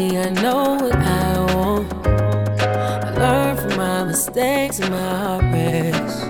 Finally, I know what I want. I learned from my mistakes and my heartbreaks.